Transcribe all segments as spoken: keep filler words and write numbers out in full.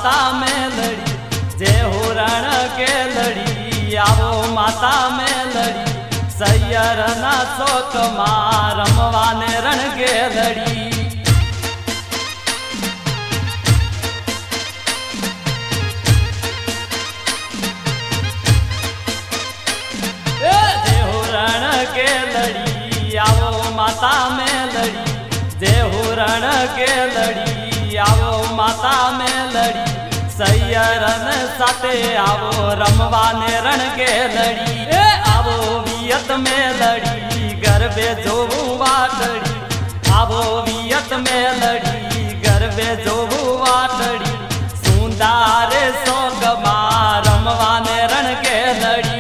माता में लड़ी, जय हो रण के लड़ी, आवो माता में लड़ी, सैयर ना शोक मां रमवाने रण के लड़ी। जय हो रण के लड़ी, आवो माता में लड़ी, जय हो रण के लड़ी, आवो माता में लड़ी, सैयरन साथे आवो रमवाने रण के लड़ी। ए आवो वियत में लड़ी, गरबे जोवू वाटड़ी, आवो वियत में लड़ी, गरबे जोवू वाटड़ी, सुंदारे सोग मां रमवाने रण के लड़ी।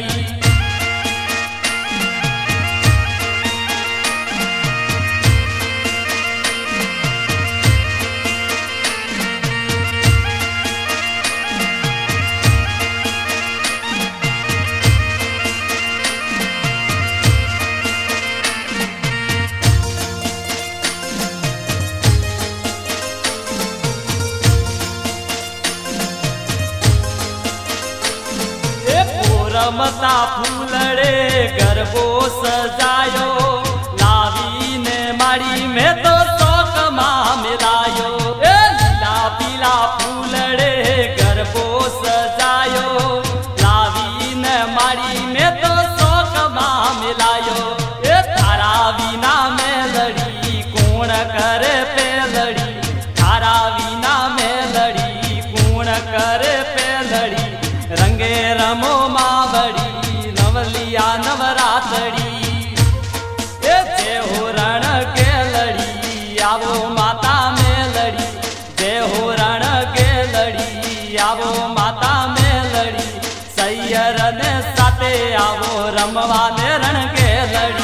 रमता फूलड़े गरबो सजायो, लावी ने माड़ी में तो शोक मां मिलायो। ए लीला पीला फूलड़े गरबो सजायो, लावी ने माड़ी में तो शोक मां मिलायो। ए तारा बीना में लड़ी, कौन करे पे लड़ी, तारा बीना में लड़ी, कौन करे पे लड़ी, रंगे रमो मावड़ी नवलिया नवरातड़ी। ए जय हो रण के लड़ी, आवो माता में लड़ी, जय हो रण के लड़ी, आवो माता में लड़ी, सैयरन साथे आवो रमवाने रण के लड़ी।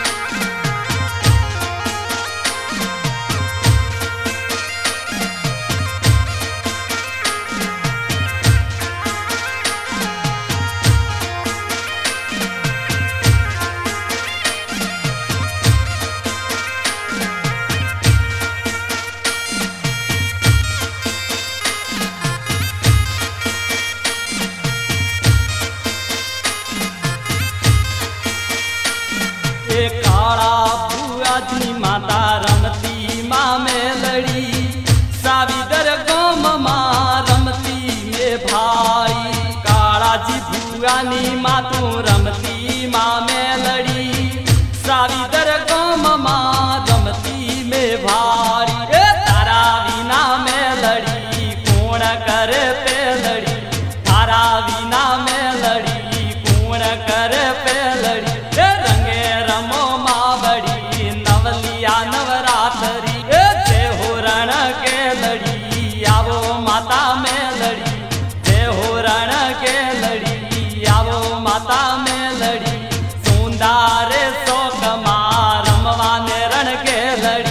काला बुआ जी माता रमती माँ में लड़ी, साविदर गोम माँ रमती में भाई, काला जी बुआनी माँ तू रमती माँ में लड़ी, साविदर गोम माँ रमती में भाई। ए तारा बीना में लड़ी, कौन करे पे लड़ी, तारा बीना में लड़ी, कौन करे पे लड़ी, रंगे रमो मावड़ी नवलिया नवरातरी। ए जय हो रण के लड़ी, आवो माता में लड़ी, जय हो रण के लड़ी, आवो माता में लड़ी, सुंदारे शोक मां रमवाने रण के लड़ी।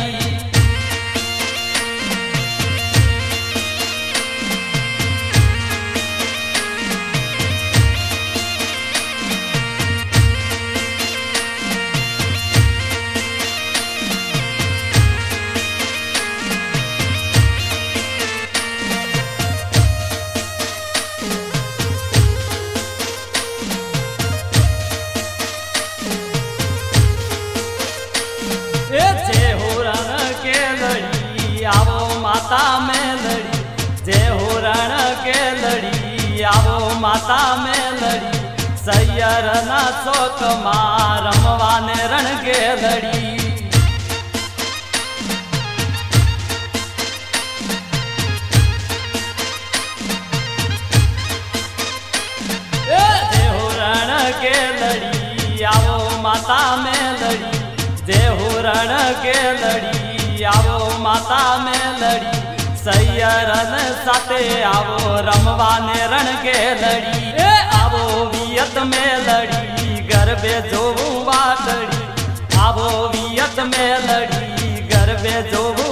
जय हो रण के लड़ी, आवो माता में लड़ी, जय हो रण के लड़ी, आवो माता में लड़ी, सैयरन शोक मां रमवाने रण के लड़ी। जय हो रण के लड़ी, आवो माता में लड़ी, जय हो रण के लड़ी, आवो माता में लड़ी, सैयरन साथे आवो रमवाने रण के लड़ी। ए आवो वियत में लड़ी, गरबे जोवू वाटड़ी, आवो वियत में लड़ी, गरबे जोवू